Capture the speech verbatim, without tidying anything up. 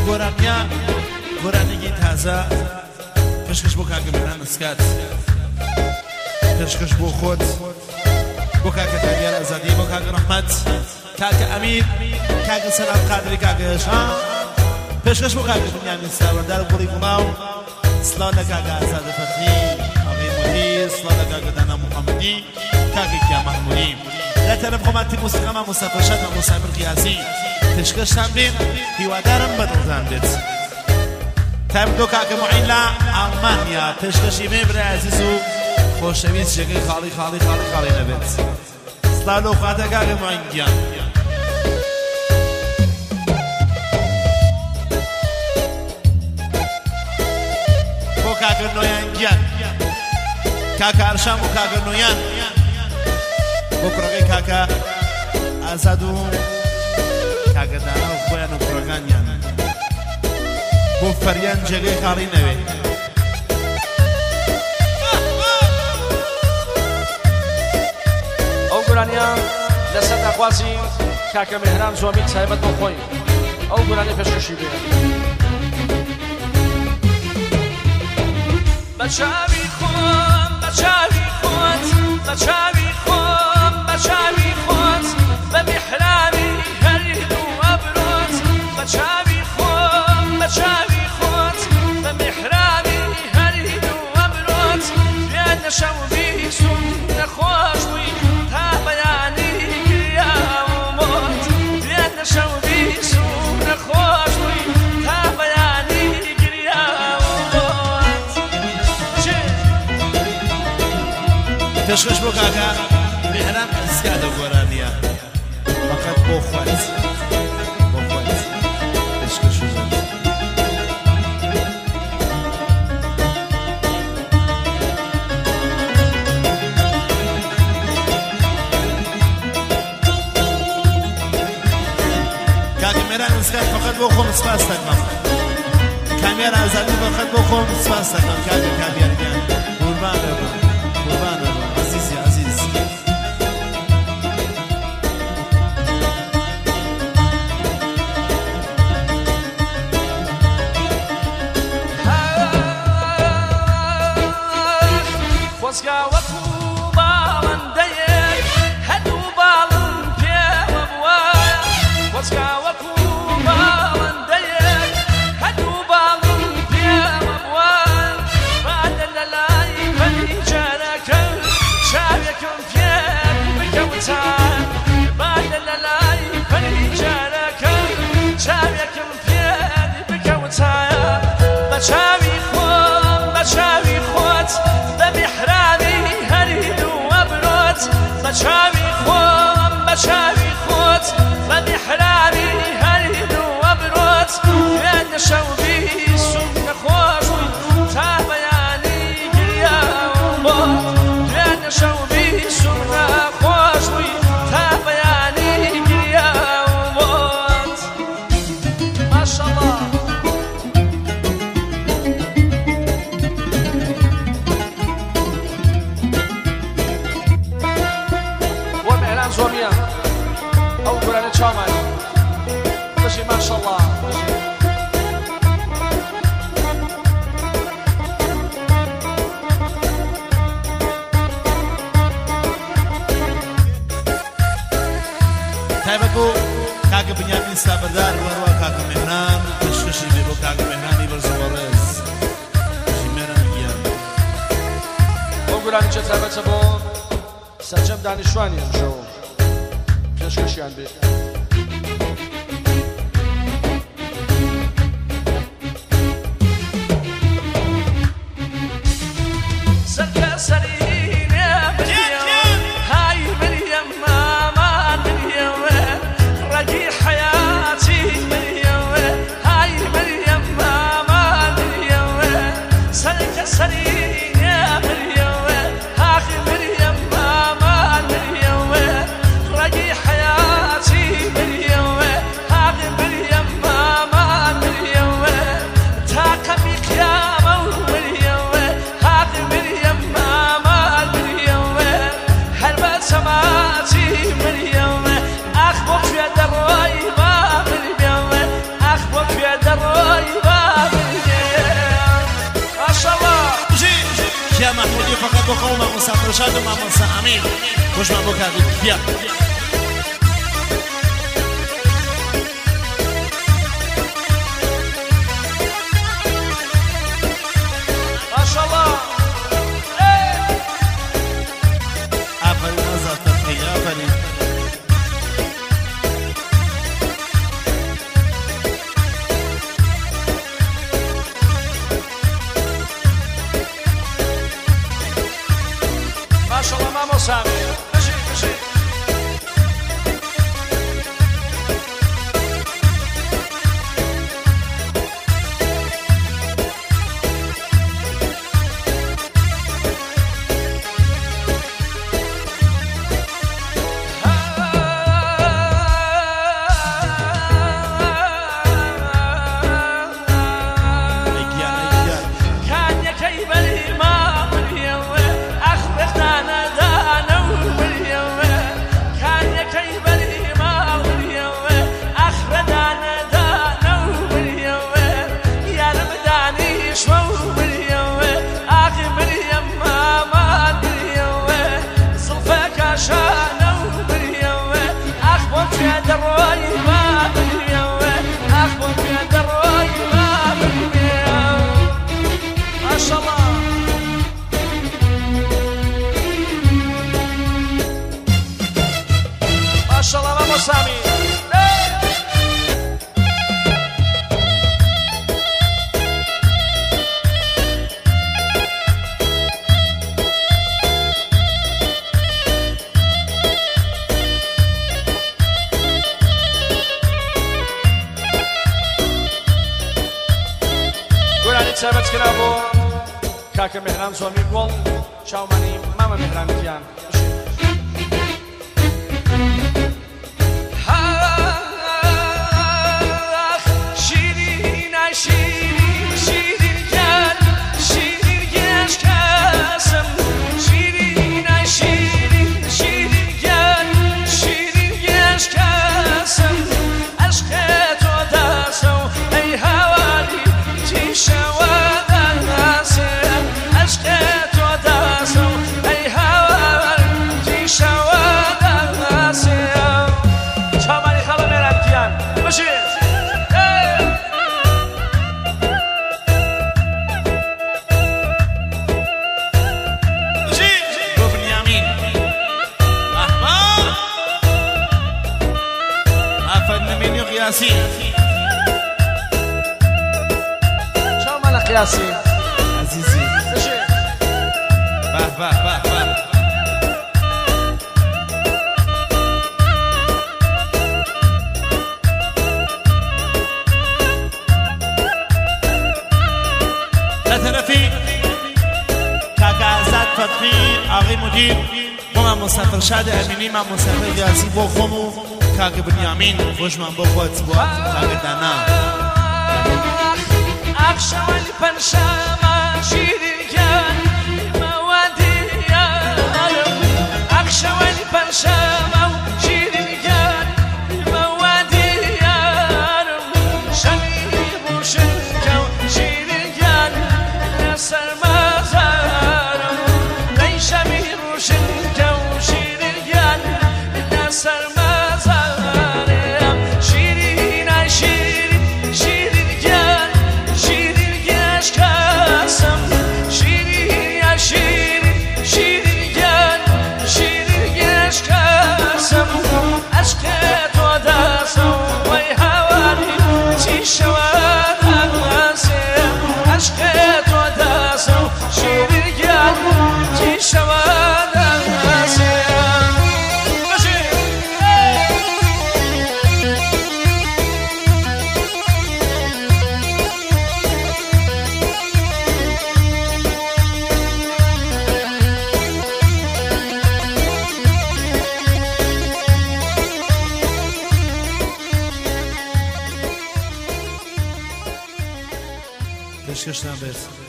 گۆرانیا گۆرانێکی تازە پێشکەش بۆ کاکە میران ئەسکات پێشکەش بۆ خۆت بۆ کاکە تاریار ئازادی بۆ کاکە ڕەحمەت کاکە ئەمیر کاکە سەلام قادری کاکە هێشا پێشکەش بۆ کاکە بنیامین ساوەردار گوڵی گوڵاو سڵاو لە کاکە ئازادە فەرمی ئەغەی مدیر سڵاو لە کاکە دانا محەممەدی کاکە کیا مەحموودی لە تەرەف خۆماتی موسیقەما موسەفەرشاد و موسامر قیاسی پێشکەشتان بێن هیوادارم بەدڵتان بێت تایبەتۆ کاکە معین لە ئەڵمانیا پێشکەشی بێ برای عەزیز و خۆشەویست جێگەی خاڵی خاڵی خاڵی خاڵی نەبێت سڵاو لەو خاتە کاکە معین گیان بۆ کاکە نۆیان گیان کاکە ئەرشام و کاکە نۆیان بۆ کوڕەکەی کاکە ئازاد و کاکە دانا و خۆیان و کوڕەکانیان بۆ فەریان جێگەی خاڵی نەوێ ئەو گۆرانیان لەسەر داخوازی کاکە مهران زۆمی تایبەت بۆ خۆی ئەو گۆرانی پێشکەشی بێ بە چاوی خۆم بە چاوی خۆت بە چاوی خۆم بە چاوی خۆت بە میحرابی هەرید و ئەبرۆت بە چاوی خۆم بە چاوی خۆت بە میحرابی هەرید و ئەبرۆت بێنە شەو بیسوم نەخۆش بووی تا بەیانی گریا و مۆت بێنە شەو بیسوم نەخۆش بووی تا بەیانی گریا و مۆت پێشکەش بۆ کاکە میهران ئەسکاتە گۆرانیە فقط بۆ خۆت بۆ خۆت پێشکەش و زۆر کاکە میهران ئەسکات فقط بۆ خۆم سپاس دەکەم کامیار ئازادی فقط بۆ خۆم سپاس دەکەم کاکە کامیارگیان قوربانە بە قوربانە بە عەزیزی عەزیز خۆزگاوەکو باڵندەیەک هەدوو باڵم پێوە بوایە خۆزگاوەکو باڵندەیەک هەدوو باڵم پێوە بوایە بادە لە لای پەنجەرەکە چاوێکم پێ بکەوتایە بادە لە لای پەنجەرەکە چاوێکم پێ بکەوتایە بە چاوی خۆم بە چاوی خۆت بە میحرابی هەرید و ئەبرۆت بە چاوی خۆم بە چاوی خۆت بە میحرابی هەرید و ئەبرۆت بێنە شەو بیسوم نەخۆش بووی تا بەیانی گریا و مۆت بێنە شەو بیسوم نەخۆش بووی تا بەیانی گریا و مۆت ماشەڵڵا زۆمیە ئەو گۆرانە چاومان بەشی ماشەڵڵا تایبەت بۆ کاکە بنیامین سابەردار وەروە کاکە میهران پێشکەشی بێ بۆ کاکە میهرانی بەرزەوەڕێز ژیمێران گیان ئەو گۆرانیچە تایبەتە بۆ سەرجەم دانیشتوانی ئەمشەوە پێشکەشیان بێ سەرکە سەرینێ بریەوە های بریەم مامان بریەوە ڕەگی حەیاتی بریەوە های بریەم مامان بریەوە سەرکە سەرینێ بریەوە هاخی بریەم مامان بریەوە ڕەگی حەیاتی بریەوە هاخی بریەم مامان بریەوە تاقەمی قیامە و بریەوە هاخی بریەم مامان بریەوە هەر بە سەماتی بریەوە ئاخ بۆ کوێ دەڕۆی با بریەوە ئاخ بۆ کوێ دەڕۆی بخوام من مسافر شاد و من مسافر امیر خوش من بکردید بیا ماشاءالله آفرین آزاد تفقیه آفرین ماشاءالله مامو سامی بشی بشی سامی گرانی چابت کرا بو کاکە مهران زۆمی گوڵ چاومانی مامە مهرانیان قياسي شو مالك قياسي عزيزي باه باه باه باه لطرفي كاكا زاد فتحي آغي مدير ما مسافر شاد امینی ما مسافر قياسي بو خمو كاكا بنيامين خوش من بو خود سبوات كاكا دانا أخشوالي بنشامة شيرين كان موادي أخشوالي بنشامة شيرين كان موادي شميلي بوشنكو شيرين كان نسر ما زارم لي شميلي بوشنكو شيرين كان نسر ما زارم شيرين شيرين شيرين كان Teşekkür ederim.